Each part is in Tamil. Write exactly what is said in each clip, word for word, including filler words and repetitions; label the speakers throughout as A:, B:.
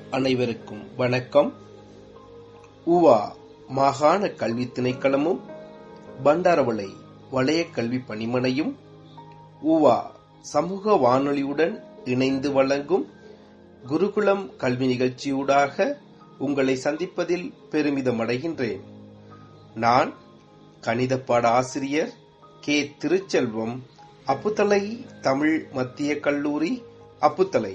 A: அனைவருக்கும் வணக்கம். உவா மாகாண கல்வி திணைக்களமும் பண்டாரவளை வலய கல்வி பணிமனையும் உவா சமூக வானொலியுடன் இணைந்து வழங்கும் குருகுலம் கல்வி நிகழ்ச்சியூடாக உங்களை சந்திப்பதில் பெருமிதம் அடைகின்றேன். நான் கணித பாட ஆசிரியர் கே திருச்செல்வம், அப்புத்தளை தமிழ் மத்திய கல்லூரி, அப்புத்தளை.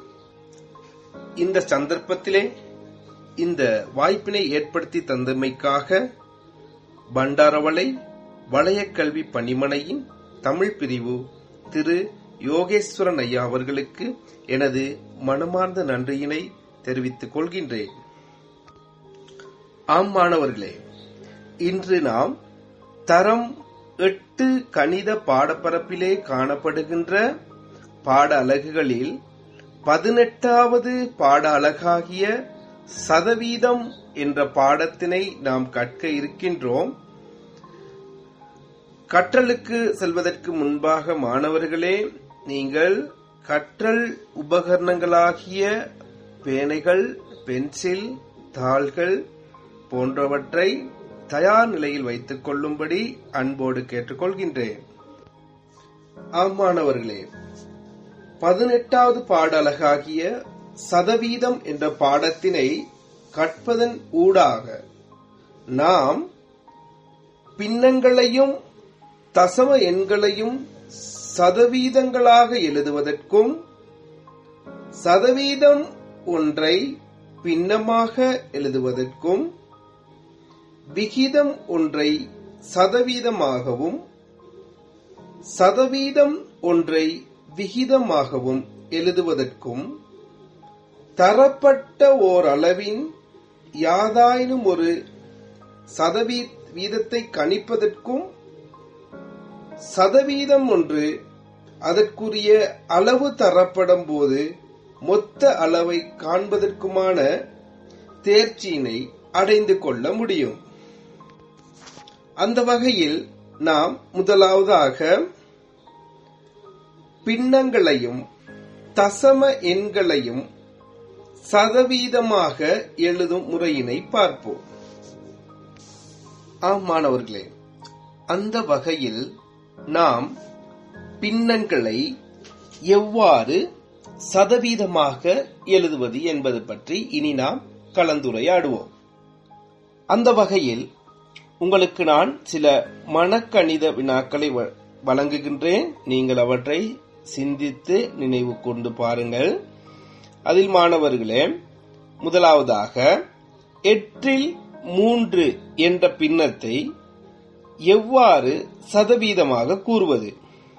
A: இந்த சந்தர்ப்பத்திலே இந்த வாய்ப்பினை ஏற்படுத்தி தந்தமைக்காக பண்டாரவளை வலய கல்வி பணிமனையின் தமிழ் பிரிவு திரு யோகேஸ்வரன் ஐயா அவர்களுக்கு எனது மனமார்ந்த நன்றியினை தெரிவித்துக் கொள்கின்றேன். ஆம் மாணவர்களே, இன்று நாம் தரம் எட்டு கணித பாடப்பரப்பிலே காணப்படுகின்ற பாட அலகுகளில் பதினெட்டாவது பாட அலகாகிய சதவீதம் என்ற பாடத்தினை நாம் கற்க இருக்கின்றோம். கற்றலுக்கு செல்வதற்கு முன்பாக மாணவர்களே, நீங்கள் கற்றல் உபகரணங்களாகிய பேனைகள், பென்சில், தாள்கள் போன்றவற்றை தயார் நிலையில் வைத்துக் கொள்ளும்படி அன்போடு கேட்டுக்கொள்கின்றேன். ஆம் மாணவர்களே, பதினெட்டாவது பாட அலகாகிய சதவீதம் என்ற பாடத்தினை கற்பதன் ஊடாக நாம் பின்னங்களையும் தசம எண்களையும் சதவீதங்களாக எழுதுவதற்கும், சதவீதம் ஒன்றை பின்னமாக எழுதுவதற்கும், விகிதம் ஒன்றை சதவீதமாகவும், சதவீதம் ஒன்றை விகிதமாகவும் எழுதுவதற்கும், தரப்பட்ட ஓர் அளவின் யாதாயினும் ஒரு சதவீதத்தை கணிப்பதற்கும், சதவீதம் ஒன்று அதற்குரிய அளவு தரப்படும் போது மொத்த அளவை காண்பதற்குமான தேர்ச்சியினை அடைந்து கொள்ள முடியும். அந்த வகையில் நாம் முதலாவதாக பின்னங்களையும் தசம எண்களையும் சதவீதமாக எழுதும் முறையினை பார்ப்போம். ஆம் மாணவர்களே, அந்த வகையில் நாம் பின்னங்களை எவ்வாறு சதவீதமாக எழுதுவது என்பது பற்றி இனி நாம் கலந்துரையாடுவோம். அந்த வகையில் உங்களுக்கு நான் சில மனக்கணித வினாக்களை வழங்குகின்றேன். நீங்கள் அவற்றை சிந்தித்து நினைவு கொண்டு பாருங்கள். அதில் மாணவர்களே, முதலாவதாக எட்டில் மூன்று என்ற பின்னத்தை எவ்வாறு சதவீதமாக கூறுவது?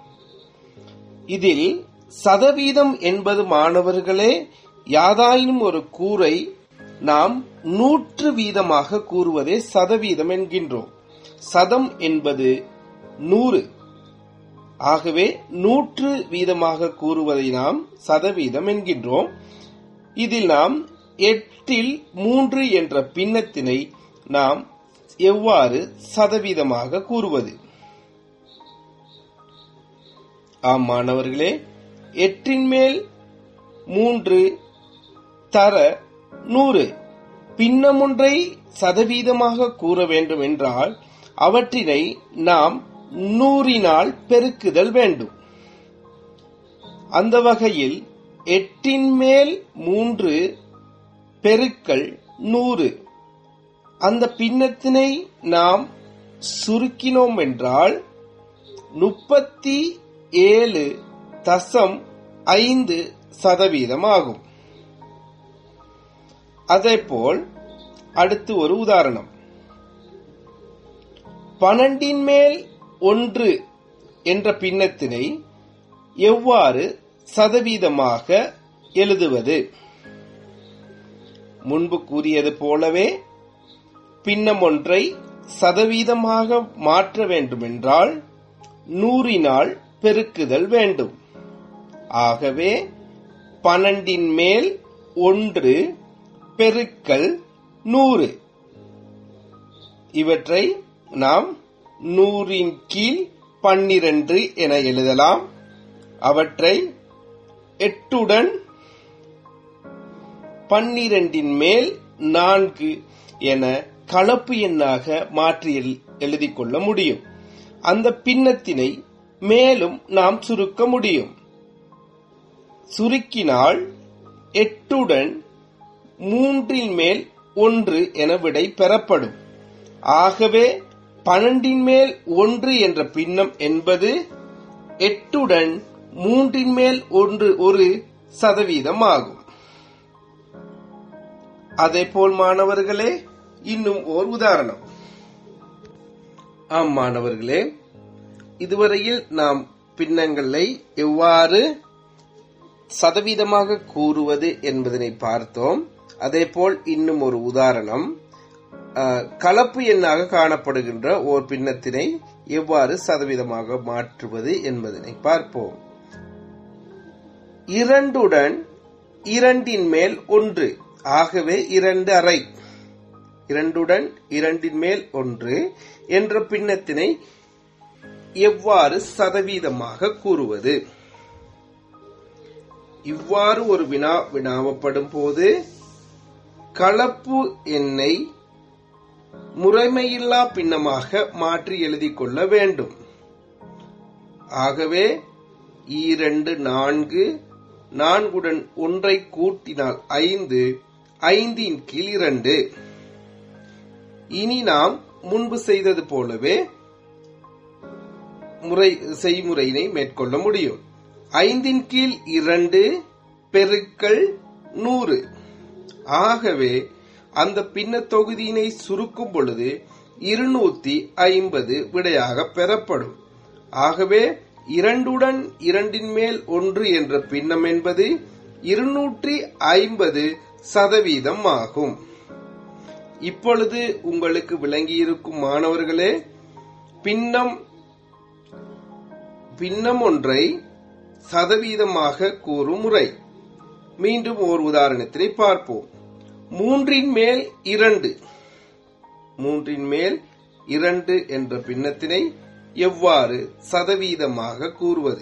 A: இதில் சதவீதம் என்பது மாணவர்களே, யாதாயினும் ஒரு கூரை நாம் நூற்று வீதமாக கூறுவதே சதவீதம் என்கின்றோம். சதம் என்பது நூறு. ஆகவே நூற்று வீதமாக கூறுவதை நாம் சதவீதம் என்கின்றோம். இதில் நாம் எட்டில் மூன்று என்ற பின்னத்தினை நாம் எவ்வாறு சதவீதமாக கூறுவது? ஆம் மாணவர்களே, எட்டின் மேல் மூன்று தர நூறு பின்னம் ஒன்றை சதவீதமாக கூற வேண்டும் என்றால் அவற்றினை நாம் நூறினால் பெருக்குதல் வேண்டும். அந்த வகையில் எட்டின் மேல் மூன்று பெருக்கல் நூறு, அந்த பின்னத்தினை நாம் சுருக்கினோம் என்றால் முப்பத்தி ஏழு தசம் ஐந்து சதவீதம் ஆகும். அதேபோல் அடுத்து ஒரு உதாரணம். பன்னெண்டின் மேல் ஒன்று என்ற பின்னத்தினை எவ்வாறு சதவீதமாக எழுதுவது? முன்பு கூறியது போலவே பின்னம் ஒன்றை சதவீதமாக மாற்ற வேண்டுமென்றால் நூறினால் பெருக்குதல் வேண்டும். ஆகவே பன்னெண்டின் மேல் ஒன்று பெருக்கல் நூறு, இவற்றை நாம் நூறின் கீழ் பன்னிரண்டு என எழுதலாம். அவற்றை எட்டுடன் பன்னிரண்டின் மேல் நான்கு என கலப்பு எண்ணாக மாற்றி எழுதிக் கொள்ள முடியும். அந்த பின்னத்தினை மேலும் நாம் சுருக்க முடியும். சுருக்கினால் எட்டுடன் மூன்றின் மேல் ஒன்று என விடை பெறப்படும். ஆகவே பன்னெண்டின் மேல் ஒன்று என்ற பின்னம் என்பது எட்டுடன் மூன்றின் மேல் ஒன்று ஒரு சதவீதம் ஆகும். அதேபோல் மாணவர்களே, இன்னும் ஓர் உதாரணம். ஆம் மாணவர்களே, இதுவரையில் நாம் பின்னங்களை எவ்வாறு சதவீதமாக கூறுவது என்பதனை பார்த்தோம். அதேபோல் இன்னும் ஒரு உதாரணம், கலப்பு எண்ணாக காணப்படுகின்ற ஓர் பின்னத்தினை எவ்வாறு சதவீதமாக மாற்றுவது என்பதனை பார்ப்போம். இரண்டுடன் இரண்டின் மேல் ஒன்று, ஆகவே இரண்டு அரை. இரண்டுடன் இரண்டின் மேல் ஒன்று என்ற பின்னத்தினை எவ்வாறு சதவீதமாக கூறுவது? இவ்வாறு ஒரு வினா வினாவப்படும் போது கலப்பு எண்ணை முறைமையில்லா பின்னமாக மாற்றி எழுதிக் கொள்ள வேண்டும். ஆகவே இரண்டு நான்கு, நான்குடன் ஒன்றை கூட்டினால் ஐந்து, ஐந்தின் கீழ் இரண்டு. இனி நாம் முன்பு செய்தது போலவே முறை செய்முறையினை மேற்கொள்ள முடியும். ஐந்தின் கீழ் இரண்டு பெருக்கல் நூறு. ஆகவே அந்த பின்ன தொகுதியினை சுருக்கும் பொழுது இருநூத்தி ஐம்பது விடையாக பெறப்படும். ஆகவே இரண்டுடன் இரண்டின் மேல் ஒன்று என்ற பின்னம் என்பது இருநூற்றி ஐம்பது சதவீதம் ஆகும். இப்பொழுது உங்களுக்கு விளங்கியிருக்கும் மாணவர்களே, பின்னம் பின்னம் ஒன்றை சதவீதமாக கூறும் முறை. மீண்டும் ஓர் உதாரணத்தினை பார்ப்போம். மூன்றின் மேல் இரண்டு, மூன்றின் மேல் இரண்டு என்ற பின்னத்தினை எவ்வாறு சதவீதமாக கூறுவது?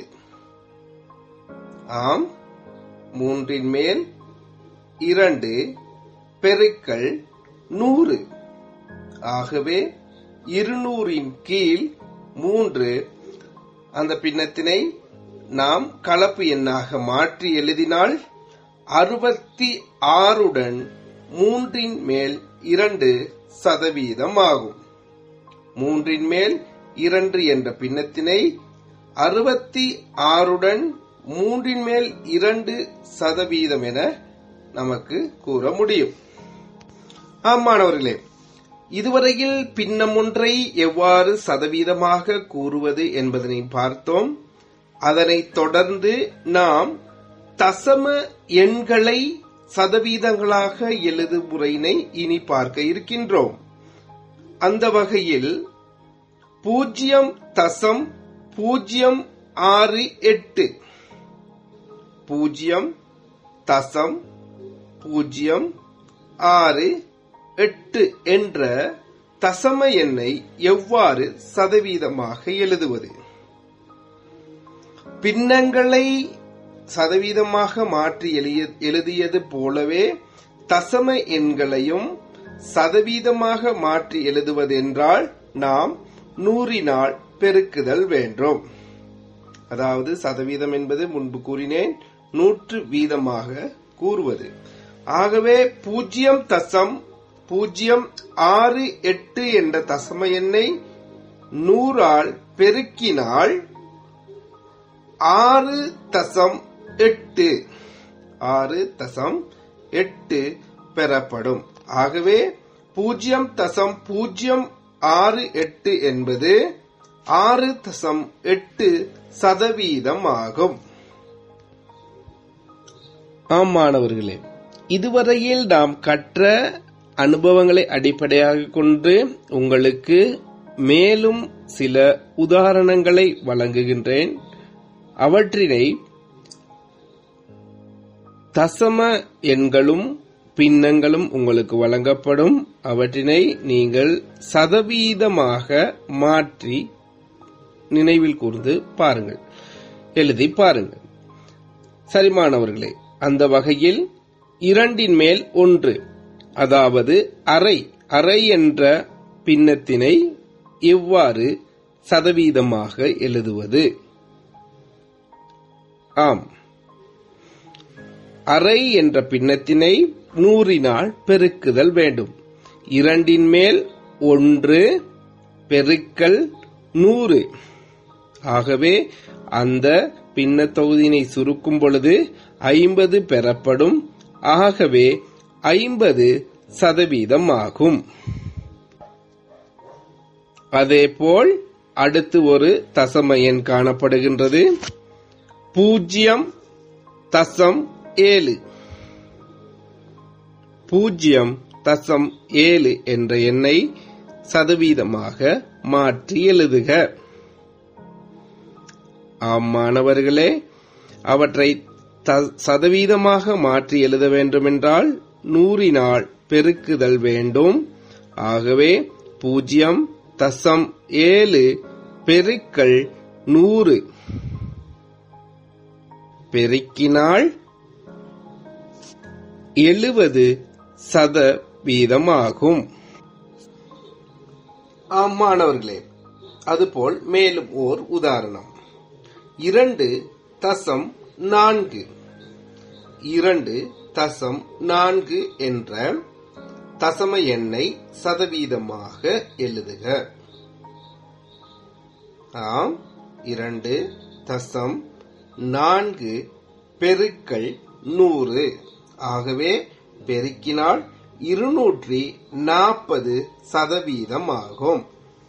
A: ஆம், மூன்றின் மேல் இரண்டு பெருக்கல் நூறு. ஆகவே இருநூறின் கீழ் மூன்று. அந்த பின்னத்தினை நாம் கலப்பு எண்ணாக மாற்றி எழுதினால் அறுபத்தி ஆறுடன் மூன்றின் மேல் இரண்டு சதவீதம் ஆகும். மூன்றின் மேல் இரண்டு என்ற பின்னத்தினை அறுபத்தி ஆறுடன் மூன்றின் மேல் இரண்டு சதவீதம் என நமக்கு கூற முடியும். ஆம் மாணவர்களே, இதுவரையில் பின்னம் ஒன்றை எவ்வாறு சதவீதமாக கூறுவது என்பதனை பார்த்தோம். அதனைத் தொடர்ந்து நாம் தசம எண்களை சதவீதங்களாக எழுதும் முறையினை இனி பார்க்க இருக்கின்றோம். அந்த வகையில் பூஜ்ஜியம் தசம் பூஜ்ஜியம் ஆறு எட்டு, பூஜ்ஜியம் தசம் பூஜ்ஜியம் ஆறு எட்டு என்ற தசம எண்ணை எவ்வாறு சதவீதமாக எழுதுவது? பின்னங்களை சதவீதமாக மாற்றி எழுதியது போலவே தசம எண்களையும் சதவீதமாக மாற்றி எழுதுவதென்றால் நாம் நூறினால் பெருக்குதல் வேண்டும். அதாவது சதவீதம் என்பது முன்பு கூறினேன், நூற்று வீதமாக கூறுவது. ஆகவே பூஜ்ஜியம் தசம் பூஜ்ஜியம் ஆறு எட்டு என்ற தசம எண்ணை நூறால் பெருக்கினால் ஆறு தசம் எட்டு ஆறு தசம் எட்டு பெறப்படும். ஆகவே பூஜ்ஜியம் தசம் பூஜ்ஜியம் ஆறு எட்டு என்பது ஆறு தசம் எட்டு சதவீதம் ஆகும். ஆம் மாணவர்களே, இதுவரையில் நாம் கற்ற அனுபவங்களை அடிப்படையாக கொண்டு உங்களுக்கு மேலும் சில உதாரணங்களை வழங்குகின்றேன். அவற்றினை தசம எண்களும் பின்னங்களும் உங்களுக்கு வழங்கப்படும். அவற்றினை நீங்கள் சதவீதமாக மாற்றி நினைவில் கூர்ந்து பாருங்கள், எழுதி பாருங்கள். சரி மாணவர்களே, அந்த வகையில் இரண்டின் மேல் ஒன்று, அதாவது அரை. அரை என்ற பின்னத்தினை எவ்வாறு சதவீதமாக எழுதுவது? ஆம், அரை என்ற பின்னத்தினை நூறினால் பெருக்குதல் வேண்டும். இரண்டின் மேல் ஒன்று பெருக்கல் நூறு. ஆகவே அந்த பின்ன தொகுதியினை சுருக்கும் பொழுது ஐம்பது பெறப்படும். ஆகவே ஐம்பது சதவீதம் ஆகும். அதேபோல் அடுத்து ஒரு தசம எண் காணப்படுகின்றது. பூஜ்ஜியம் தசம் ஏழு. பூஜ்ஜியம் தசம் ஏழு என்ற எண்ணை சதவீதமாக மாற்றி எழுதுக. ஆம் மாணவர்களே, அவற்றை சதவீதமாக மாற்றி எழுத வேண்டுமென்றால் நூறினால் பெருக்குதல் வேண்டும். ஆகவே பூஜ்ஜியம் தசம் ஏழு பெருக்கல் நூறு பெருக்கினால் எழுபது சதவீதமாகும். ஆம் மாணவர்களே, அதுபோல் மேலும் ஓர் உதாரணம். இரண்டு தசம் நான்கு. இரண்டு தசம் நான்கு என்ற தசம எண்ணை சதவீதமாக எழுதுக. ஆம், இரண்டு தசம் நான்கு பெருக்கல் நூறு. ஆகவே பெருக்கினால் இருநூற்றி நாற்பது சதவீதம் ஆகும்.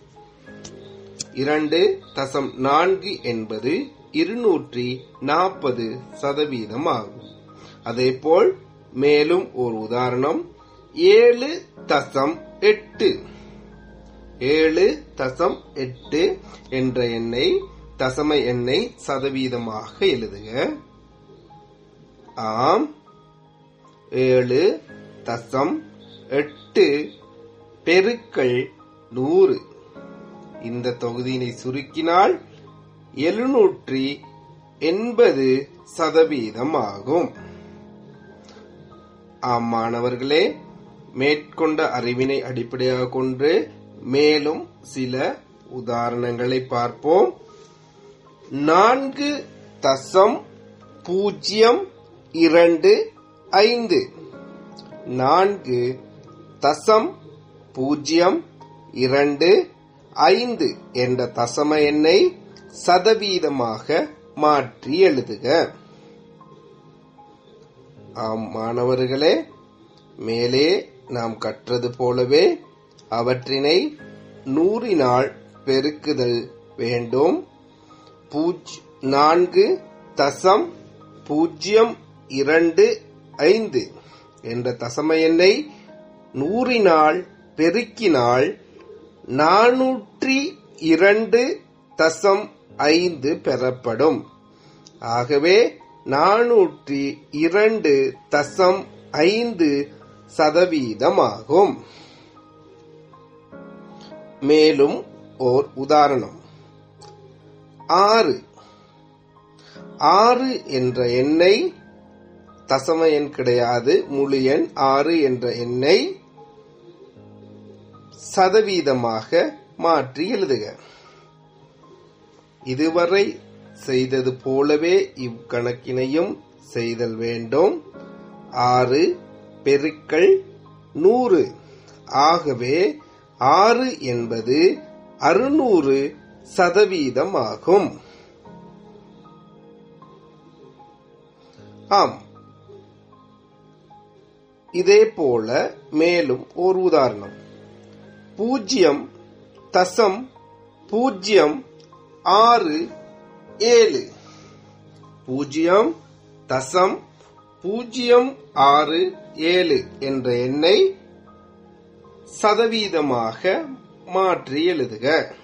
A: இரண்டு தசம் நான்கு என்பது இருநூற்றி நாற்பது சதவீதம் ஆகும். அதேபோல் மேலும் ஒரு உதாரணம். ஏழு தசம் எட்டு. ஏழு தசம் எட்டு என்ற எண்ணை தசம எண்ணை சதவீதமாக எழுதுக. ஆம், ஏழு தசம் எட்டு பெருக்கல் நூறு. இந்த தொகுதியினை சுருக்கினால் எழுநூற்றி எண்பது சதவீதம் ஆகும். ஆம் மாணவர்களே, மேற்கொண்ட அறிவினை அடிப்படையாக கொண்டு மேலும் சில உதாரணங்களை பார்ப்போம். நான்கு தசம் பூஜ்ஜியம் இரண்டு ஐந்து. நான்கு தசம் பூஜ்ஜியம் இரண்டு ஐந்து என்ற தசம எண்ணை சதவீதமாக மாற்றி எழுதுக. ஆம் மாணவர்களே, மேலே நாம் கற்றது போலவே அவற்றினை நூறினால் பெருக்குதல் வேண்டும். நான்கு தசம் பூஜ்ஜியம் இரண்டு ஐந்து என்ற தசம எண்ணை நூறினால் பெருக்கினால் நானூற்றி இரண்டு தசம் ஐந்து பெறப்படும். ஆகவே நானூற்றி இரண்டு தசம் ஐந்து சதவீதமாகும். மேலும் ஓர் உதாரணம். ஆறு. ஆறு என்ற எண்ணை தசம எண் கிடையாது, முழு எண். ஆறு என்ற எண்ணை சதவீதமாக மாற்றி எழுதுக. இதுவரை செய்தது போலவே இக்கணக்கினையும் செய்தல் வேண்டும். ஆறு பெருக்கல் நூறு. ஆகவே ஆறு என்பது அறுநூறு சதவீதம் ஆகும். ஆம், இதே போல மேலும் ஒரு உதாரணம். பூஜ்ஜியம் தசம் பூஜ்ஜியம் ஆறு ஏழு. பூஜ்ஜியம் தசம் பூஜ்ஜியம் ஆறு ஏழு என்ற எண்ணை சதவீதமாக மாற்றி எழுதுக.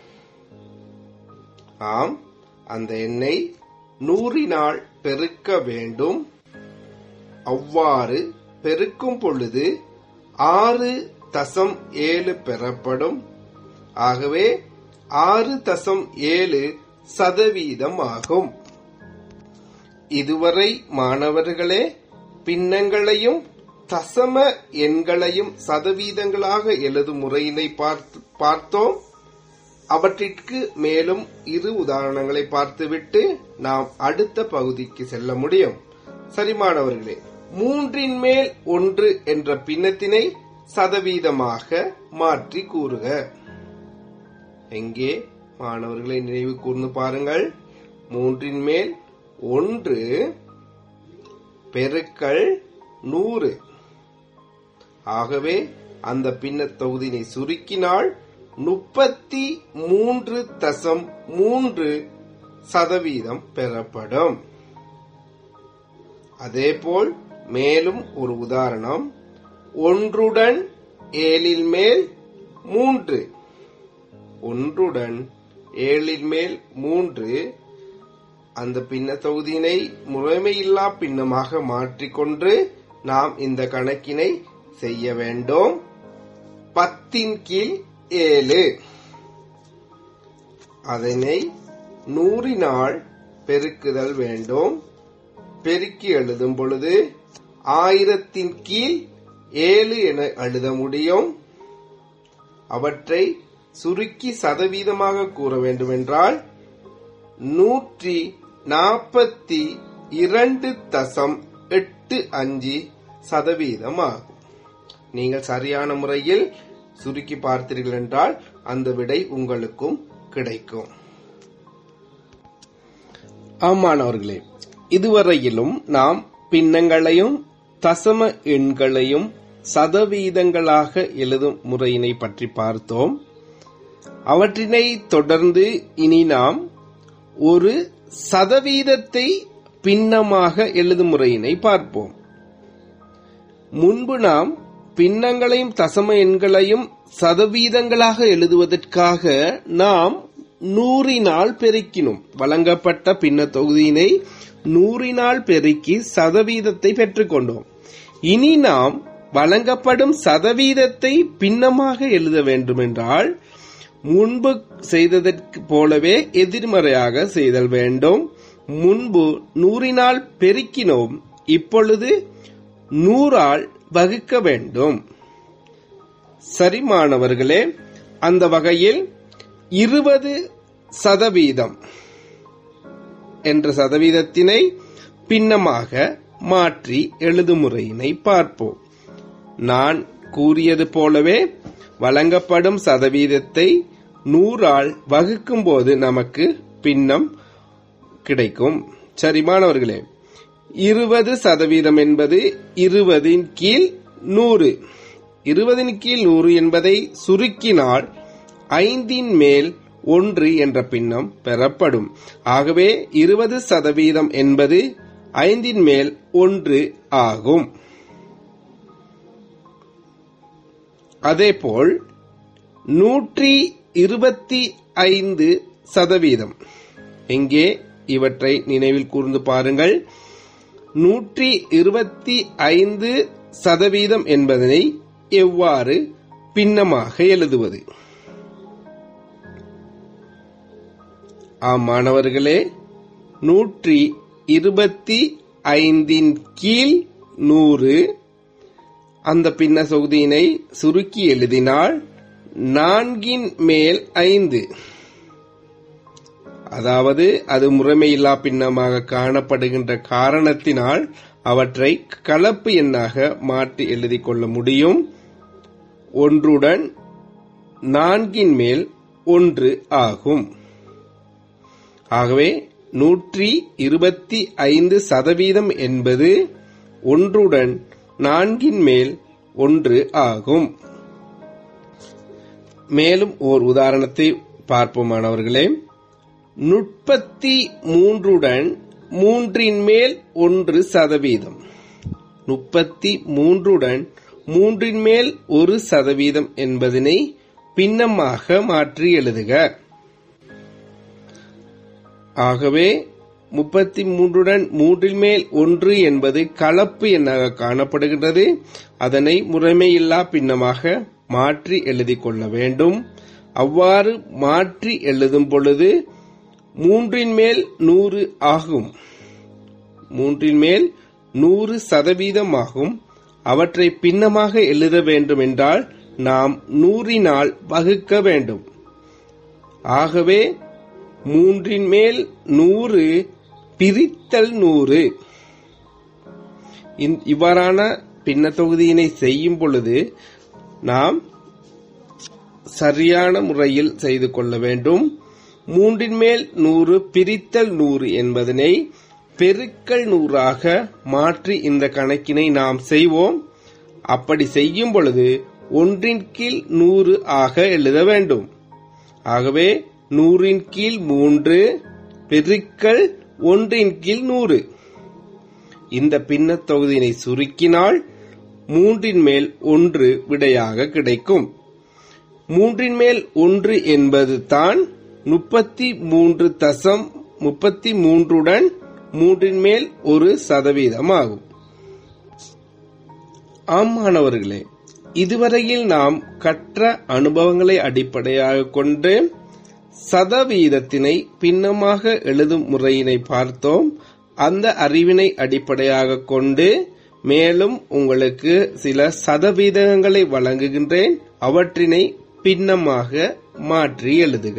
A: ஆம், அந்த எண்ணை நூறினால் பெருக்க வேண்டும். அவ்வாறு பெருக்கும் பொழுது ஆறு தசம் ஏழு பெறப்படும். ஆகவே ஆறு தசம் ஏழு சதவீதம் ஆகும். இதுவரை மாணவர்களே பின்னங்களையும் தசம எண்களையும் சதவீதங்களாக எழுதும் முறையினை பார்த்தோம். அவற்றிற்கு மேலும் இரு உதாரணங்களை பார்த்துவிட்டு நாம் அடுத்த பகுதிக்கு செல்ல முடியும். சரி மாணவர்களே, மூன்றின் மேல் ஒன்று என்ற பின்னத்தினை சதவீதமாக மாற்றி கூறுக. எங்கே மாணவர்களை நினைவு கூர்ந்து பாருங்கள். மூன்றின் மேல் ஒன்று பெருக்கல் நூறு. ஆகவே அந்த பின்ன தொகுதியினை சுருக்கினால் முப்பத்தி மூன்று தசம் மூன்று சதவீதம் பெறப்படும். அதேபோல் மேலும் ஒரு உதாரணம், ஒன்றுடன் ஏழில் மேல் மூன்று. ஒன்றுடன் ஏழில் மேல் மூன்று அந்த பின்ன தொகுதியினை முறைமையில்லா பின்னமாக மாற்றிக்கொண்டு நாம் இந்த கணக்கினை செய்ய வேண்டும். பத்தின் கீழ் ஏழு, அதனை நூறினால் பெருக்குதல் வேண்டும். பெருக்கி எழுதும் பொழுது ஆயிரத்தின் கீழ் ஏழு என எழுத முடியும். அவற்றை சுருக்கி சதவீதமாக கூற வேண்டும் என்றால் நூற்றி நாற்பத்தி இரண்டு தசம் எட்டு அஞ்சு சதவீதம் ஆகும். நீங்கள் சரியான முறையில் சுருக்கி பார்த்தீர்கள் என்றால் அந்த விடை உங்களுக்கும் கிடைக்கும். ஆமாணவர்களே, இதுவரையிலும் நாம் பின்னங்களையும் தசம எண்களையும் சதவீதங்களாக எழுதும் முறையினை பற்றி பார்த்தோம். அவற்றினை தொடர்ந்து இனி நாம் ஒரு சதவீதத்தை பின்னமாக எழுதும் முறையினை பார்ப்போம். முன்பு நாம் பின்னங்களையும் தசம எண்களையும் சதவீதங்களாக எழுதுவதற்காக நாம் நூறினால் பெருக்கினோம். வழங்கப்பட்ட பின்ன தொகுதியினை நூறினால் பெருக்கி சதவீதத்தை பெற்றுக்கொண்டோம். இனி நாம் வழங்கப்படும் சதவீதத்தை பின்னமாக எழுத வேண்டும் என்றால் முன்பு செய்ததற்கு போலவே எதிர்மறையாக செய்தல் வேண்டும். முன்பு நூறினால் பெருக்கினோம், இப்பொழுது நூறால் வகுக்க வேண்டும். சரி மாணவர்களே, அந்த வகையில் இருபது சதவீதம் என்ற சதவீதத்தினை பின்னமாக மாற்றி எழுதும் முறையினை பார்ப்போம். நான் கூறியது போலவே வழங்கப்படும் சதவீதத்தை நூறால் வகுக்கும் போது நமக்கு பின்னம் கிடைக்கும். சரி மாணவர்களே, இருபது சதவீதம் என்பது இருபதின் கீழ் நூறு. இருபதின் கீழ் நூறு என்பதை சுருக்கினால் ஐந்தின் மேல் ஒன்று என்ற பின்னம் பெறப்படும். ஆகவே இருபது சதவீதம் என்பது ஐந்தின் மேல் ஒன்று ஆகும். அதேபோல் நூற்றி இருபத்தி ஐந்து சதவீதம், எங்கே இவற்றை நினைவில் கூர்ந்து பாருங்கள். நூற்றி இருபத்தி ஐந்து சதவீதம் என்பதனை எவ்வாறு பின்னமாக எழுதுவது? ஆம் மாணவர்களே, நூற்றி இருபத்தி ஐந்தின் கீழ் நூறு அந்த பின்ன தொகுதியினை சுருக்கி எழுதினால் நான்கின் மேல் ஐந்து, அதாவது அது முறைமையில்லா பின்னமாக காணப்படுகின்ற காரணத்தினால் அவற்றை கலப்பு எண்ணாக மாற்றி எழுதிக் கொள்ள முடியும். ஒன்றுடன் நான்கின் மேல் ஒன்று ஆகும். ஆகவே நூற்றி இருபத்தி ஐந்து சதவீதம் என்பது ஒன்றுடன் நான்கின் மேல் ஒன்று ஆகும். மேலும் ஓர் உதாரணத்தை பார்ப்போம் மாணவர்களே. முப்பத்தி மூன்றுடன் மூன்றின் மேல் ஒன்று சதவீதம். முப்பத்தி மூன்றுடன் மூன்றின் மேல் ஒரு சதவீதம் என்பதனை பின்னமாக மாற்றி எழுதுக. ஆகவே முப்பத்தி மூன்றுடன் மூன்றின் மேல் ஒன்று என்பது கலப்பு எண்ணாக காணப்படுகின்றது. அதனை முறைமையில்லா பின்னமாக மாற்றி எழுதிக் கொள்ள வேண்டும். அவ்வாறு மாற்றி எழுதும் பொழுது மூன்றின் மேல் நூறு ஆகும். மூன்றின் மேல் நூறு சதவீதம் ஆகும். அவற்றை பின்னமாக எழுத வேண்டும் என்றால் நாம் நூறினால் வகுக்க வேண்டும். ஆகவே மூன்றின் மேல் நூறு பிரித்தல் நூறு. இவ்வாறான பின்ன தொகுதியினை செய்யும் பொழுது நாம் சரியான முறையில் செய்து கொள்ள வேண்டும். மூன்றின் மேல் நூறு பிரித்தல் நூறு என்பதனை பெருக்கல் நூறாக மாற்றி இந்த கணக்கினை நாம் செய்வோம். அப்படி செய்யும் பொழுது ஒன்றின் கீழ் நூறு ஆக எழுத வேண்டும். ஆகவே நூறின் கீழ் மூன்று பெருக்கல் ஒன்றின் கீழ் நூறு. இந்த பின்ன தொகுதியினை சுருக்கினால் மூன்றின் மேல் ஒன்று விடையாக கிடைக்கும். மூன்றின் மேல் ஒன்று என்பது தான் முப்பத்தி மூன்று தசம் முப்பத்தி மூன்றுடன் மூன்றின் மேல் ஒரு சதவீதம் ஆகும். ஆம் மாணவர்களே, இதுவரையில் நாம் கற்ற அனுபவங்களை அடிப்படையாக கொண்டு சதவீதத்தினை பின்னமாக எழுதும் முறையினை பார்த்தோம். அந்த அறிவினை அடிப்படையாக கொண்டு மேலும் உங்களுக்கு சில சதவீதங்களை வழங்குகின்றேன். அவற்றினை பின்னமாக மாற்றி எழுதுக.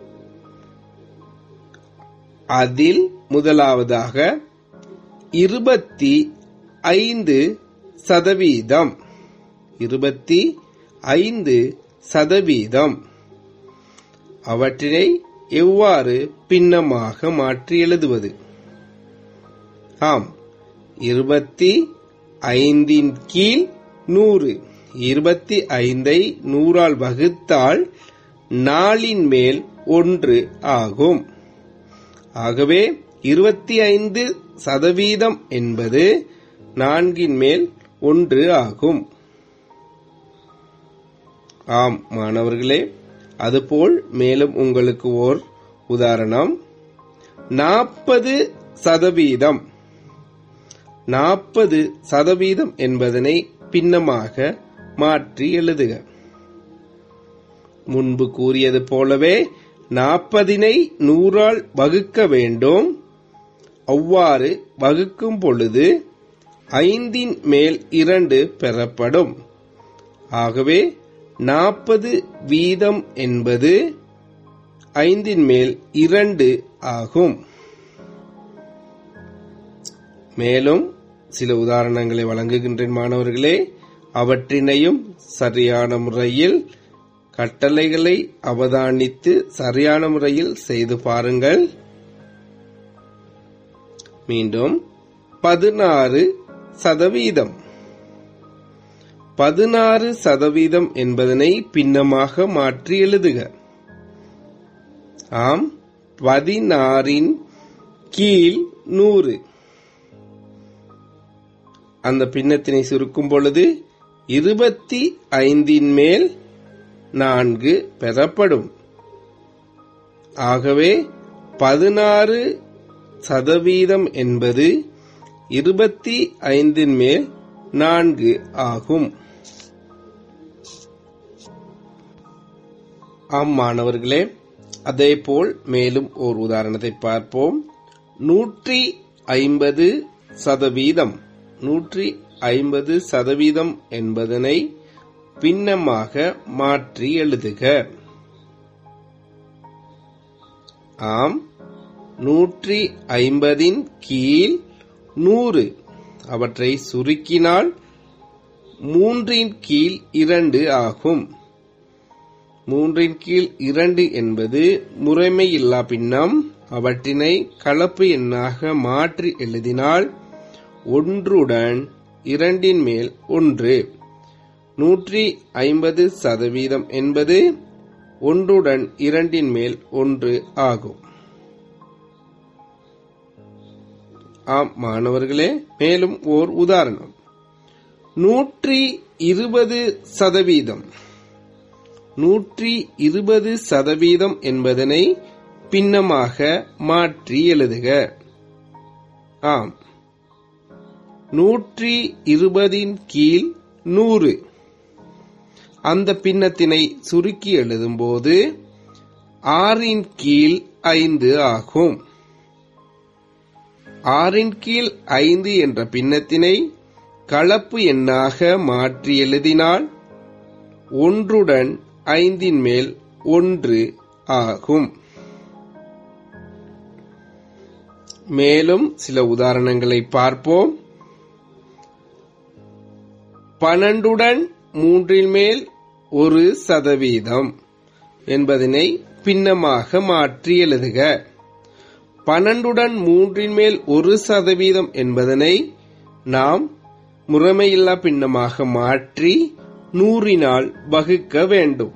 A: அதில் முதலாவதாக இருபத்தி ஐந்து சதவீதம். இருபத்தி ஐந்து சதவீதம் அவற்றினை எவ்வாறு பின்னமாக மாற்றி எழுதுவது? ஆம், இருபத்தி ஐந்தின் கீழ் நூறு. இருபத்தி ஐந்தை நூறால் வகுத்தால் நாலின் மேல் ஒன்று ஆகும். ஆகவே இருபத்தி ஐந்து சதவீதம் என்பது நான்கின் மேல் ஒன்று ஆகும். ஆம் மாணவர்களே, அதுபோல் மேலும் உங்களுக்கு ஓர் உதாரணம். நாற்பது சதவீதம். நாற்பது சதவீதம் என்பதனை பின்னமாக மாற்றி எழுதுக. முன்பு கூறியது போலவே நாற்பதினை நூறால் வகுக்க வேண்டும். அவ்வாறு வகுக்கும் பொழுது ஐந்தின் மேல் இரண்டு பெறப்படும். ஆகவே நாற்பது வீதம் என்பது ஐந்தின் மேல் இரண்டு ஆகும். மேலும் சில உதாரணங்களை வழங்குகின்றேன் மாணவர்களே. அவற்றினையும் சரியான முறையில் கட்டளைகளை அவதானித்து சரியான முறையில் செய்து பாருங்கள். மீண்டும் பதினாறு சதவீதம். பதினாறு சதவீதம் என்பதனை பின்னமாக மாற்றி எழுதுக. ஆம், பதினாறின் கீழ் நூறு. அந்த பின்னத்தினை சுருக்கும் பொழுது இருபத்தி ஐந்தின் மேல் நான்கு பெறப்படும். ஆகவே பதினாறு சதவீதம் என்பது இருபத்தி ஐந்தின் மேல் நான்கு ஆகும். ஆம் மாணவர்களே, அதேபோல் மேலும் ஓர் உதாரணத்தை பார்ப்போம். நூற்றி ஐம்பது சதவீதம். நூற்றி ஐம்பது சதவீதம் என்பதனை பின்னமாக மாற்றி எழுதுக. ஆம், நூற்றி ஐம்பதின் கீழ் நூறு. அவற்றை சுருக்கினால் மூன்றின் கீழ் இரண்டு ஆகும். மூன்றின் கீழ் இரண்டு என்பது முறைமையில்லா பின்னம். அவற்றினை கலப்பு எண்ணாக மாற்றி எழுதினால் ஒன்றுடன் இரண்டின் மேல் ஒன்று. நூற்றி ஐம்பது சதவீதம் என்பது ஒன்றுடன் இரண்டின் மேல் ஒன்று ஆகும். ஆம் மாணவர்களே, மேலும் ஓர் உதாரணம். நூற்றி இருபது சதவீதம். நூற்றி இருபது சதவீதம் என்பதனை பின்னமாக மாற்றி எழுதுக. ஆம், நூற்றி இருபதின் கீழ் நூறு. அந்த பின்னத்தினை சுருக்கி எழுதும்போது ஆறின் கீழ் ஐந்து ஆகும். ஆறின் கீழ் ஐந்து என்ற பின்னத்தினை கலப்பு எண்ணாக மாற்றி எழுதினால் ஒன்றுடன் ஐந்தின் மேல் ஒன்று ஆகும். மேலும் சில உதாரணங்களை பார்ப்போம். பன்னெண்டுடன் மூன்றின் மேல் ஒரு சதவீதம் என்பதனை பின்னமாக மாற்றி எழுதுக. பன்னெண்டுடன் மூன்றின் மேல் ஒரு சதவீதம் என்பதனை நாம் முறைமையில்லா பின்னமாக மாற்றி நூறினால் வகுக்க வேண்டும்.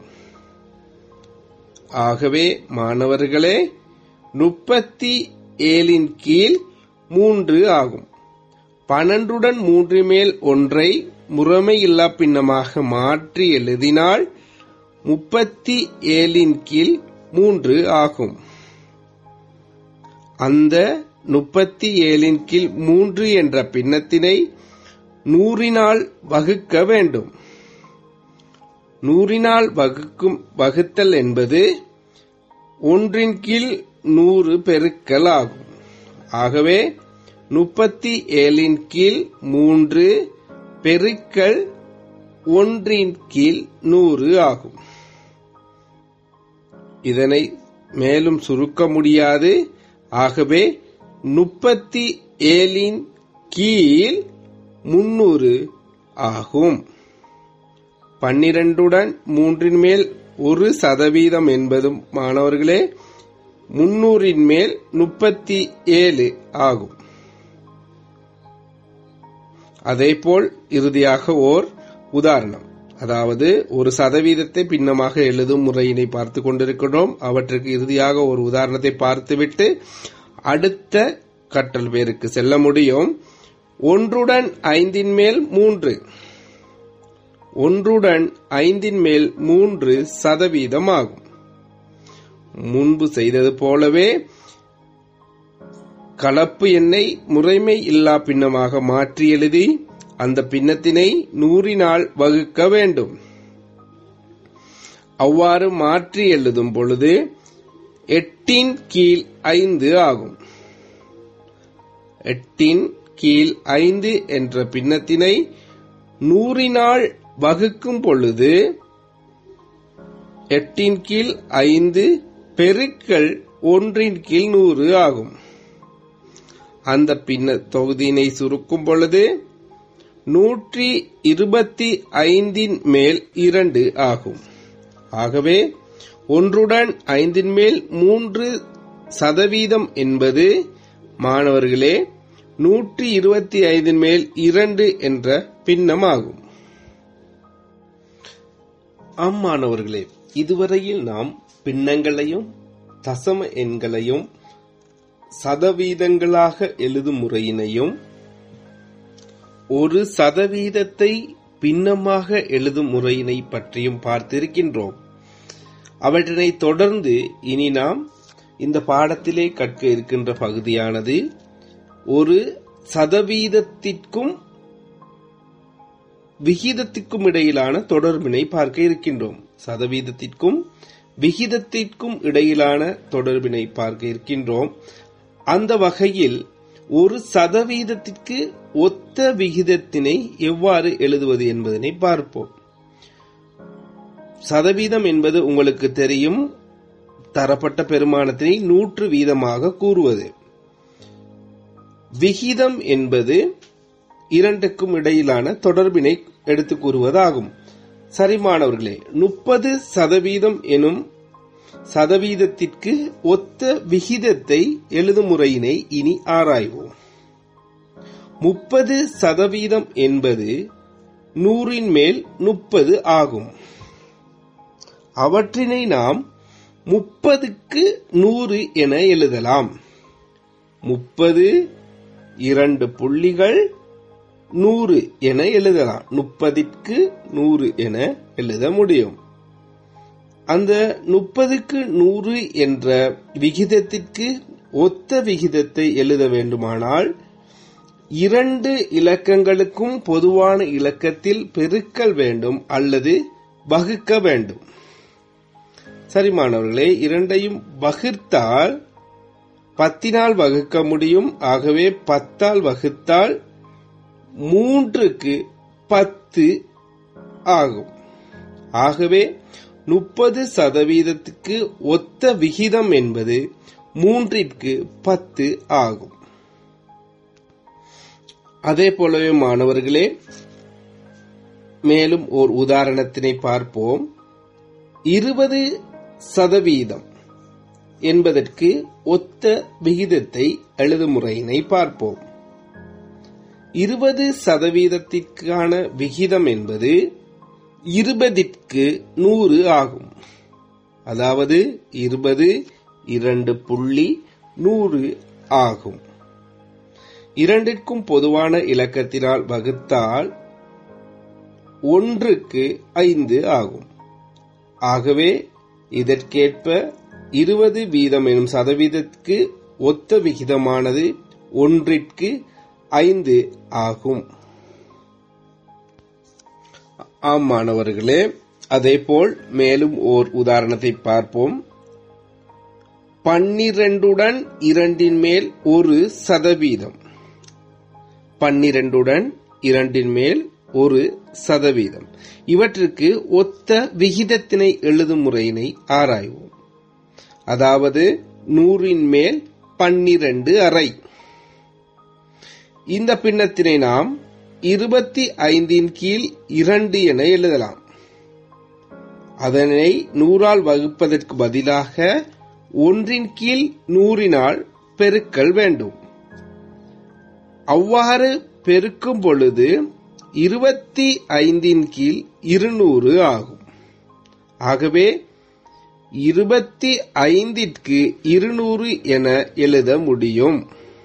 A: ஆகவே மாணவர்களே, முப்பத்தி ஏழின் கீழ் மூன்று ஆகும். பன்னெண்டுடன் மூன்று மேல் ஒன்றை முறைமையில்லா பின்னமாக மாற்றி எழுதினால் முப்பத்தி ஏழின் கீழ் மூன்று ஆகும். அந்த முப்பத்தி ஏழின் கீழ் மூன்று என்ற பின்னத்தினை நூறினால் வகுக்க வேண்டும். நூறினால் வகுக்கும் வகுத்தல் என்பது ஒன்றின் கீழ் நூறு பெருக்கல் ஆகும். ஆகவே முப்பத்தி ஏழின் கீழ் மூன்று பெருக்கல் ஒன்றின் கீழ் நூறு ஆகும். இதனை மேலும் சுருக்க முடியாது. ஆகவே முப்பத்தி ஏழின் கீழ் முன்னூறு ஆகும். பன்னிரண்டுடன் மூன்றின் மேல் ஒரு சதவீதம் என்பதும் மாணவர்களே முன்னூறின் மேல் முப்பத்தி ஏழு ஆகும். அதேபோல் இறுதியாக ஓர் உதாரணம், அதாவது ஒரு சதவீதத்தை பின்னமாக எழுதும் முறையினை பார்த்து கொண்டிருக்கிறோம். அவற்றுக்கு இறுதியாக ஒரு உதாரணத்தை பார்த்துவிட்டு அடுத்த கற்றல் பேருக்கு செல்ல முடியும். ஒன்றுடன் ஐந்தின் மேல் மூன்று, ஒன்றுடன் ஐந்தின் மேல் மூன்று சதவீதம் ஆகும். முன்பு செய்தது போலவே கலப்பு எண்ணை முறைமை இல்லா பின்னமாக மாற்றி எழுதி அந்த பின்னத்தினை நூறினால் வகுக்க வேண்டும். அவ்வாறு மாற்றி எழுதும் பொழுது எட்டின் கீழ் ஐந்து ஆகும். எட்டின் கீழ் ஐந்து என்ற பின்னத்தினை நூறினால் வகுக்கும் பொழுது எட்டின் கீழ் ஐந்து பெருக்கல் ஒன்றின் கீழ் நூறு ஆகும். அந்த பின்ன தொகுதியினை சுருக்கும் பொழுது நூற்றி இருபத்தி ஐந்தின் மேல் இரண்டு ஆகும். ஆகவே ஒன்றுடன் ஐந்தின் மேல் மூன்று சதவீதம் என்பது மாணவர்களே நூற்றி இருபத்தி ஐந்தின் மேல் இரண்டு என்ற பின்னமாகும். ஆம் மாணவர்களே, இதுவரையில் நாம் பின்னங்களையும் தசம எண்களையும் சதவீதங்களாக எழுதும் முறையினையும் ஒரு சதவீதத்தை பின்னமாக எழுதும் முறையினை பற்றியும் பார்த்திருக்கின்றோம். அவற்றினை தொடர்ந்து இனி நாம் இந்த பாடத்திலே கற்க இருக்கின்ற பகுதியானது ஒரு சதவீதத்திற்கும் விகிதத்திற்கும் இடையிலான தொடர்பினை பார்க்க இருக்கின்றோம். சதவீதத்திற்கும் விகிதத்திற்கும் இடையிலான தொடர்பினை பார்க்க இருக்கின்றோம். அந்த வகையில் ஒரு சதவீதத்திற்கு ஒத்த விகிதத்தினை எவ்வாறு எழுதுவது என்பதனை பார்ப்போம். சதவீதம் என்பது உங்களுக்கு தெரியும், தரப்பட்ட பெருமானத்தினை நூற்று வீதமாக கூறுவது. விகிதம் என்பது இரண்டுக்கும் இடையிலான தொடர்பினை எடுத்து கூறுவதாகும். சரி மாணவர்களே, முப்பது சதவீதம் எனும் சதவீதத்திற்கு ஒத்த விகிதத்தை எழுதும் முறையினை இனி ஆராய்வோம். முப்பது சதவீதம் என்பது நூறின் மேல் முப்பது ஆகும். அவற்றினை நாம் முப்பதுக்கு நூறு என எழுதலாம். முப்பது இரண்டு புள்ளிகள் நூறு என எழுதலாம். முப்பதிற்கு நூறு என எழுத முடியும். அந்த முப்பதுக்கு நூறு என்ற விகிதத்திற்கு ஒத்த விகிதத்தை எழுத வேண்டுமானால் இரண்டு இலக்கங்களுக்கும் பொதுவான இலக்கத்தில் பெருக்கல் வேண்டும் அல்லது வகுக்க வேண்டும். சரி மாணவர்களே, இரண்டையும் வகுத்தால் பத்தினால் வகுக்க முடியும். ஆகவே பத்தால் வகுத்தால் மூன்றுக்கு பத்து ஆகும். ஆகவே முப்பது சதவீதத்துக்கு ஒத்த விகிதம் என்பது மூன்றிற்கு பத்து ஆகும். அதே போலவே மாணவர்களே, மேலும் ஓர் உதாரணத்தினை பார்ப்போம். இருபது சதவீதம் என்பதற்கு ஒத்த விகிதத்தை எழுதும் முறையினை பார்ப்போம். இருபது சதவீதத்திற்கான விகிதம் என்பது இருபதிற்கு நூறு ஆகும். அதாவது இருபது இரண்டு புள்ளி நூறு ஆகும். இரண்டிற்கும் பொதுவான இலக்கத்தினால் வகுத்தால் ஒன்றுக்கு ஐந்து ஆகும். ஆகவே இதற்கேற்ப இருபது வீதம் எனும் சதவீதத்திற்கு ஒத்த விகிதமானது ஒன்றிற்கு ஐந்து ஆகும். ஆம் மாணவர்களே, அதேபோல் மேலும் ஓர் உதாரணத்தை பார்ப்போம். பன்னிரண்டுடன் இரண்டின் மேல் ஒரு சதவீதம். பன்னிரண்டுடன் இரண்டின் மேல் ஒரு சதவீதம். இவற்றுக்கு ஒத்த விகிதத்தினை எழுதும் முறையினை ஆராய்வோம். அதாவது நூறின் மேல் பன்னிரண்டு அரை. இந்த பின்னத்தினை நாம் இருபத்தி ஐந்தின் கீழ் இரண்டு என எழுதலாம். அதனை நூறால் வகுப்பதற்கு பதிலாக ஒன்றின் கீழ் நூறினால் பெருக்கல் வேண்டும். அவ்வாறு பெருக்கும் பொழுது இருபத்தி ஐந்தின் கீழ் இருநூறு ஆகும். ஆகவே இருபத்தி ஐந்திற்கு இருநூறு என எழுத முடியும்.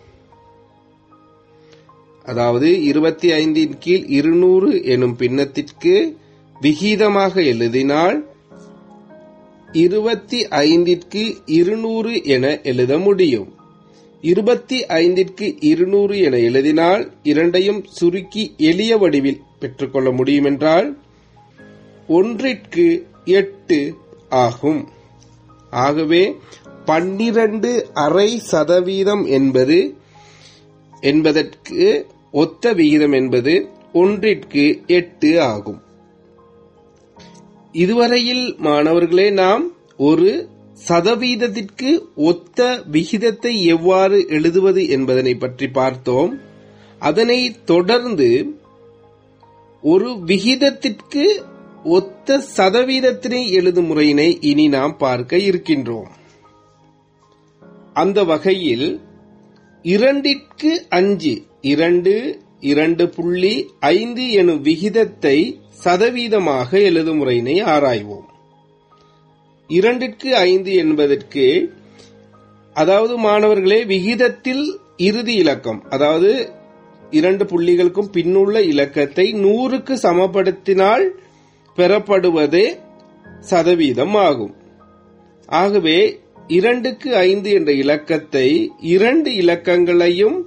A: அதாவது இருபத்தி ஐந்தின் கீழ் இருநூறு எனும் பின்னத்திற்கு விகிதமாக எழுதினால் இருபத்தி ஐந்திற்கு இருநூறு என எழுத முடியும். இருபத்தி ஐந்திற்கு இருநூறு என எழுதினால் இரண்டையும் சுருக்கி எளிய வடிவில் பெற்றுக்கொள்ள முடியும் என்றால் ஒன்றிற்கு எட்டு ஆகும். ஆகவே பன்னிரண்டு அரை சதவீதம் என்பது என்பதற்கு ஒத்த விகிதம் என்பது ஒன்றிற்கு எட்டு ஆகும். இதுவரையில் மாணவர்களே நாம் ஒரு சதவீதத்திற்கு ஒத்த விகிதத்தை எவ்வாறு எழுதுவது என்பதனை பற்றி பார்த்தோம். அதனை தொடர்ந்து ஒரு விகிதத்திற்கு ஒத்த சதவீதத்தினை எழுதும் முறையினை இனி நாம் பார்க்க இருக்கின்றோம். அந்த வகையில் இரண்டிற்கு அஞ்சு இரண்டு இரண்டு புள்ளி ஐந்து எனும் விகிதத்தை சதவீதமாக எழுதும் முறையினை ஆராய்வோம். இரண்டிற்கு ஐந்து என்பதற்கு அதாவது மாணவர்களே விகிதத்தில் இறுதி இலக்கம், அதாவது இரண்டு புள்ளிகளுக்கும் பின்னுள்ள இலக்கத்தை நூறுக்கு சமப்படுத்தினால் பெறப்படுவதே சதவீதம் ஆகும். ஆகவே இரண்டுக்கு ஐந்து என்ற இலக்கத்தை இரண்டு இலக்கங்களையும்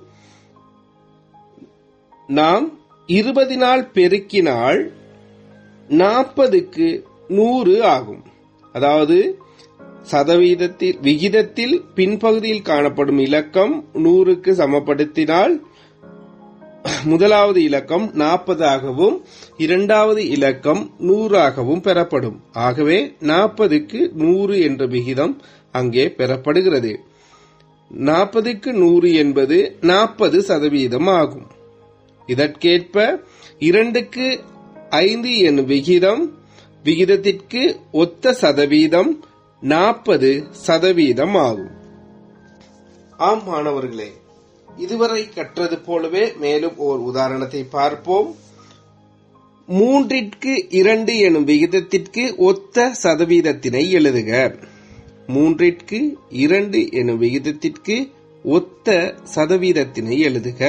A: நாம் இருபதினால் பெருக்கினால் நாற்பதுக்கு நூறு ஆகும். அதாவது சதவீதத்தில் விகிதத்தில் பின்பகுதியில் காணப்படும் இலக்கம் நூறுக்கு சமப்படுத்தினால் முதலாவது இலக்கம் நாற்பதாகவும் இரண்டாவது இலக்கம் நூறாகவும் பெறப்படும். ஆகவே நாற்பதுக்கு நூறு என்ற விகிதம் அங்கே பெறப்படுகிறது. நாற்பதுக்கு நூறு என்பது நாற்பது சதவீதம் ஆகும். இதற்கேற்ப இரண்டுக்கு ஐந்து எனும் விகிதம் விகிதத்திற்கு ஒத்த சதவீதம் நாற்பது சதவீதம் ஆகும். ஆம் மாணவர்களே, இதுவரை கற்றது போலவே மேலும் ஓர் உதாரணத்தை பார்ப்போம். மூன்றிற்கு இரண்டு எனும் விகிதத்திற்கு ஒத்த சதவீதத்தினை எழுதுக. மூன்றிற்கு இரண்டு எனும் விகிதத்திற்கு ஒத்த சதவீதத்தினை எழுதுக.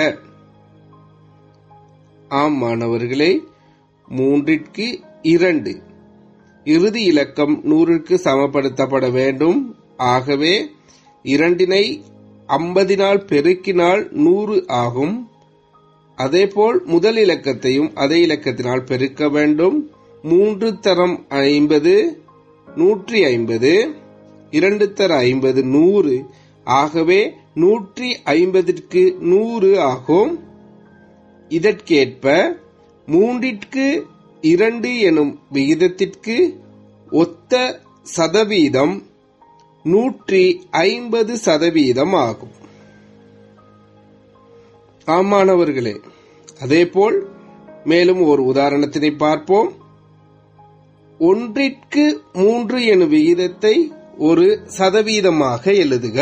A: ஆம் மாணவர்களே, மூன்றிற்கு இரண்டு இறுதி இலக்கம் நூறுக்கு சமப்படுத்தப்பட வேண்டும். ஆகவே இரண்டினை ஐம்பதினால் பெருக்கினால் நூறு ஆகும். அதேபோல் முதல் இலக்கத்தையும் அதே இலக்கத்தினால் பெருக்க வேண்டும். மூன்று தரம் ஐம்பது நூற்றி ஐம்பது, இரண்டு தர ஐம்பது நூறு. ஆகவே நூற்றி ஐம்பதிற்கு நூறு ஆகும். இதற்கேற்ப மூன்றிற்கு இரண்டு எனும் விகிதத்திற்கு ஒத்த சதவீதம் நூற்றி ஐம்பது சதவீதம் ஆகும். ஆமாணவர்களே, அதேபோல் மேலும் ஒரு உதாரணத்தினை பார்ப்போம். ஒன்றிற்கு மூன்று எனும் விகிதத்தை ஒரு சதவீதமாக எழுதுக.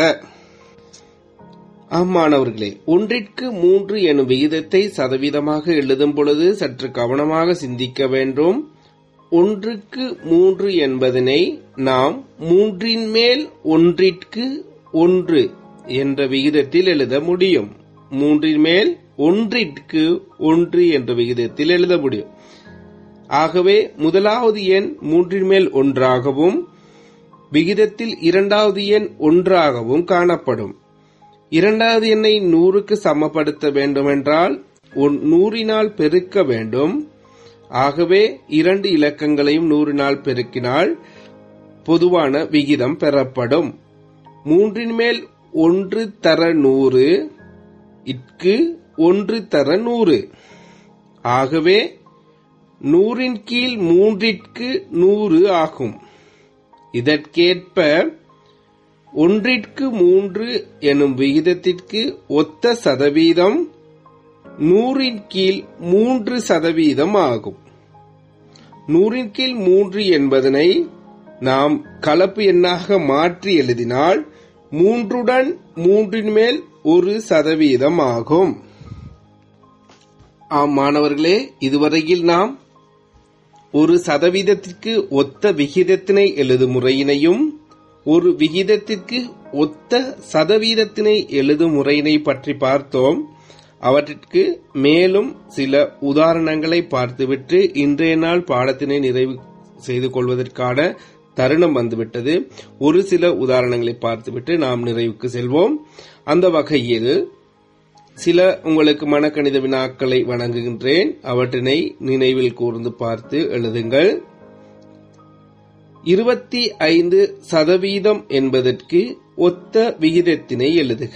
A: ஆமாணவர்களே, ஒன்றிற்கு மூன்று எனும் விகிதத்தை சதவீதமாக எழுதும் பொழுது சற்று கவனமாக சிந்திக்க வேண்டும். ஒன்றுக்கு மூன்று என்பதனை நாம் மூன்றின் மேல் ஒன்றிற்கு ஒன்று என்ற விகிதத்தில் எழுத முடியும். மூன்றின் மேல் ஒன்றிற்கு ஒன்று என்ற விகிதத்தில் எழுத முடியும். ஆகவே முதலாவது எண் மூன்றின் மேல் ஒன்றாகவும் விகிதத்தில் இரண்டாவது எண் ஒன்றாகவும் காணப்படும். இரண்டாவது எண்ணை நூறுக்கு சமப்படுத்த வேண்டுமென்றால் நூறினால் பெருக்க வேண்டும். ஆகவே இரண்டு இலக்கங்களையும் நூறினால் பெருக்கினால் பொதுவான விகிதம் பெறப்படும். மூன்றின் மேல் ஒன்று தர நூறு இற்கு ஒன்று தர நூறு. ஆகவே நூறின் கீழ் மூன்றிற்கு நூறு ஆகும். இதற்கேற்ப ஒன்றிற்கு மூன்று எனும் விகிதத்திற்கு ஒத்த சதவீதம் நூறின் கீழ் மூன்று சதவீதம் ஆகும். நூறின் கீழ் மூன்று என்பதனை நாம் கலப்பு எண்ணாக மாற்றி எழுதினால் மூன்றுடன் மூன்றின் மேல் ஒரு சதவீதம் ஆகும். ஆம் மாணவர்களே, இதுவரையில் நாம் ஒரு சதவீதத்திற்கு ஒத்த விகிதத்தினை எழுதும் முறையினையும் ஒரு விகிதத்திற்கு ஒத்த சதவீதத்தினை எழுதும் முறையினை பற்றி பார்த்தோம். அவற்றிற்கு மேலும் சில உதாரணங்களை பார்த்துவிட்டு இன்றைய நாள் பாடத்தினை நிறைவு செய்து கொள்வதற்கான தருணம் வந்துவிட்டது. ஒரு சில உதாரணங்களை பார்த்துவிட்டு நாம் நிறைவுக்கு செல்வோம். அந்த வகையில் சில உங்களுக்கு மனக்கணித வினாக்களை வழங்குகின்றேன். அவற்றினை நினைவில் கூர்ந்து பார்த்து எழுதுங்கள். இருபத்தி ஐந்து சதவீதம் என்பதற்கு ஒத்த விகிதத்தினை எழுதுக.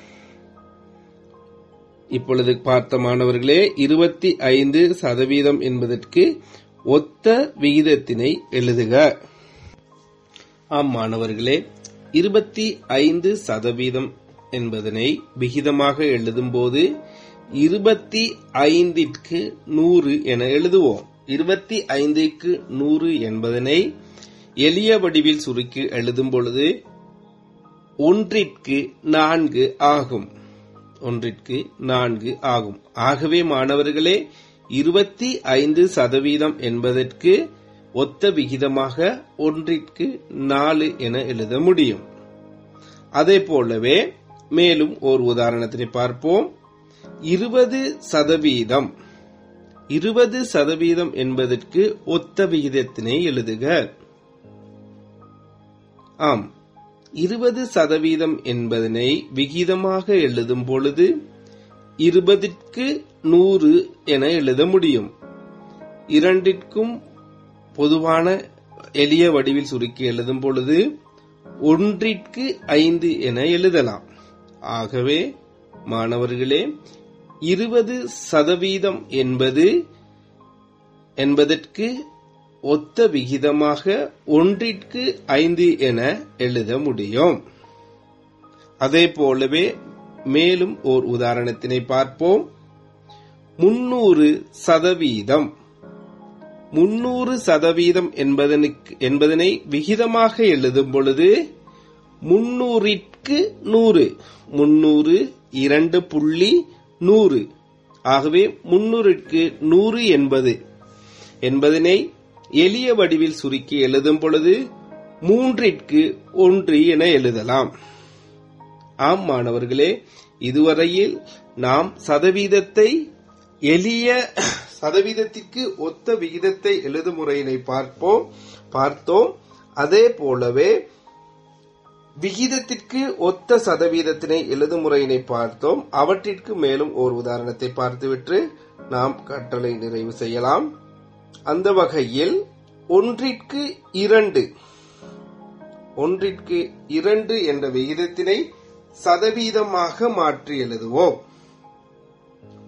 A: இப்பொழுது பார்த்த மாணவர்களே, இருபத்தி ஐந்து சதவீதம் என்பதற்கு ஒத்த விகிதத்தினை எழுதுக. ஆம் மாணவர்களே, இருபத்தி ஐந்து சதவீதம் என்பதனை விகிதமாக எழுதும் போது இருபத்தி ஐந்திற்கு நூறு என எழுதுவோம். இருபத்தி ஐந்துக்கு நூறு என்பதனை எளிய வடிவில் சுருக்கி எழுதும் பொழுது ஒன்றிற்கு நான்கு ஆகும். ஒன்றிற்கு நான்கு ஆகும். ஆகவே மாணவர்களே, இருபத்தி ஐந்து சதவீதம் என்பதற்கு ஒத்த விகிதமாக ஒன்றிற்கு நாலு என எழுத முடியும். அதே போலவே மேலும் ஒரு உதாரணத்தினை பார்ப்போம். இருபது சதவீதம் இருபது சதவீதம் என்பதற்கு ஒத்த விகிதத்தினை எழுதுக. ஆம், இருபது சதவீதம் என்பதனை விகிதமாக எழுதும் பொழுது இருபதிற்கு நூறு என எழுத முடியும். இரண்டிற்கும் பொதுவான எளிய வடிவில் சுருக்கி எழுதும் பொழுது ஒன்றிற்கு ஐந்து என எழுதலாம். ஆகவே மாணவர்களே, இருபது சதவீதம் என்பது என்பதற்கு ஒத்த விகிதமாக ஒன்றிற்கு ஐந்து என எழுத முடியும். அதே போலவே மேலும் ஓர் உதாரணத்தினை பார்ப்போம். முன்னூறு சதவீதம் முன்னூறு சதவீதம் என்பதனை விகிதமாக எழுதும் பொழுது முன்னூறிற்கு நூறு முன்னூறு இரண்டு புள்ளி நூறு. ஆகவே முன்னூறுக்கு நூறு என்பது என்பதனை எளிய வடிவில் சுருக்கி எழுதும் பொழுது மூன்றிற்கு ஒன்று என எழுதலாம். ஆம் மாணவர்களே, இதுவரையில் நாம் சதவீதத்தை எளிய சதவீதத்திற்கு ஒத்த விகிதத்தை எழுதும் முறையினை பார்ப்போம் பார்த்தோம். அதே போலவே விகிதத்திற்கு ஒத்த சதவீதத்தினை எழுதும் முறையினை பார்த்தோம். அவற்றிற்கு மேலும் ஒரு உதாரணத்தை பார்த்துவிட்டு நாம் கற்றலை நிறைவு செய்யலாம். அந்த வகையில் ஒன்றிற்கு இரண்டு ஒன்றிற்கு இரண்டு என்ற விகிதத்தினை சதவீதமாக மாற்றி எழுதுவோம்.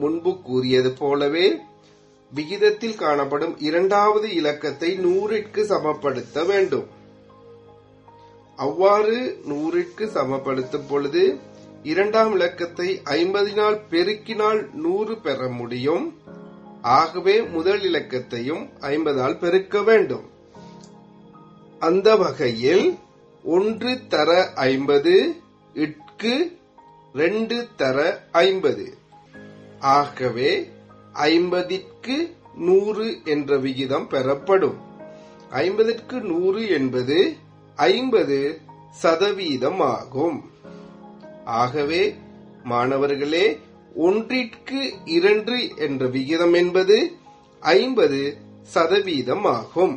A: முன்பு கூறியது போலவே விகிதத்தில் காணப்படும் இரண்டாவது இலக்கத்தை நூறிற்கு சமப்படுத்த வேண்டும். அவ்வாறு நூறிற்கு சமப்படுத்தும் பொழுது இரண்டாம் இலக்கத்தை ஐம்பதினால் பெருக்கினால் நூறு பெற முடியும். ஆகவே முதல் இலக்கத்தையும் ஐம்பதால் பெருக்க வேண்டும். அந்த வகையில் ஒன்று தர ஐம்பது இட்கு ரெண்டு தர ஐம்பது. ஆகவே ஐம்பதிற்கு நூறு என்ற விகிதம் பெறப்படும். ஐம்பதிற்கு நூறு என்பது ஐம்பது சதவீதம் ஆகும். ஆகவே மாணவர்களே, ஒன்றிற்கு இரண்டு என்ற விகிதம் என்பது ஐம்பது சதவீதம் ஆகும்.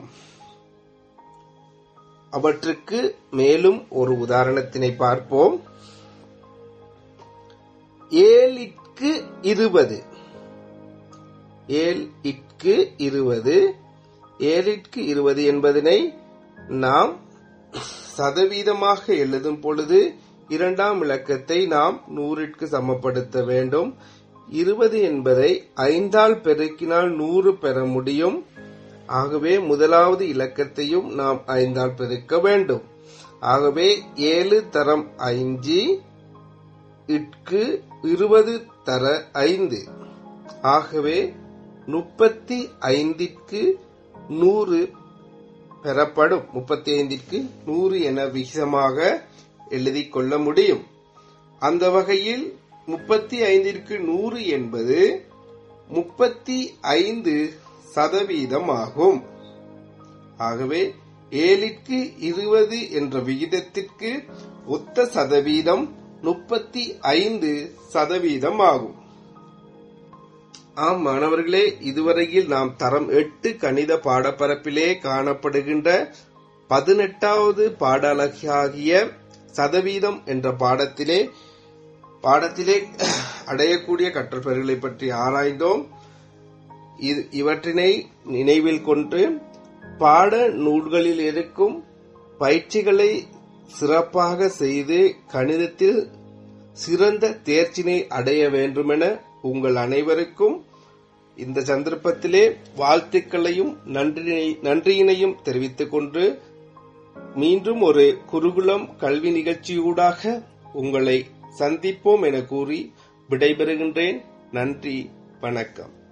A: அவற்றுக்கு மேலும் ஒரு உதாரணத்தினை பார்ப்போம். ஏழிற்கு இருபது. ஏழிற்கு இருபது. ஏழிற்கு இருபது என்பதனை நாம் சதவீதமாக எழுதும் பொழுது இரண்டாம் இலக்கத்தை நாம் நூறிற்கு சமப்படுத்த வேண்டும். இருபது என்பதை ஐந்தால் பெருக்கினால் நூறு பெற முடியும். ஆகவே முதலாவது இலக்கத்தையும் நாம் ஐந்தால் பெருக்க வேண்டும். ஆகவே ஏழு தரம் ஐந்து இட்கு இருபது தர ஐந்து. ஆகவே முப்பத்தி ஐந்திற்கு நூறு பெறப்படும். முப்பத்தி ஐந்திற்கு நூறு என விகிதமாக எழுதிக் கொள்ள முடியும். அந்த வகையில் முப்பத்தி ஐந்திற்கு நூறு என்பது முப்பத்தி ஐந்து சதவீதம் ஆகும். ஆகவே ஏழிற்கு இருபது என்ற விகிதத்திற்கு ஒத்த சதவீதம் முப்பத்தி ஐந்து சதவீதம் ஆகும். ஆம் மாணவர்களே, இதுவரையில் நாம் தரம் எட்டு கணித பாடப்பரப்பிலே காணப்படுகின்ற பதினெட்டாவது பாடலகிய சதவீதம் என்ற பாடத்திலே பாடத்திலே அடையக்கூடிய கற்றற்பெயர்களை பற்றி ஆராய்ந்தோம். இவற்றினை நினைவில் கொண்டு பாட நூல்களில் இருக்கும் பயிற்சிகளை சிறப்பாக செய்து கணிதத்தில் சிறந்த தேர்ச்சினை அடைய வேண்டுமென உங்கள் அனைவருக்கும் இந்த சந்தர்ப்பத்திலே வாழ்த்துக்களையும் நன்றியினையும் தெரிவித்துக் கொண்டு மீண்டும் ஒரு குருகுலம் கல்வி நிகழ்ச்சியூடாக உங்களை சந்திப்போம் என கூறி விடைபெறுகின்றேன். நன்றி, வணக்கம்.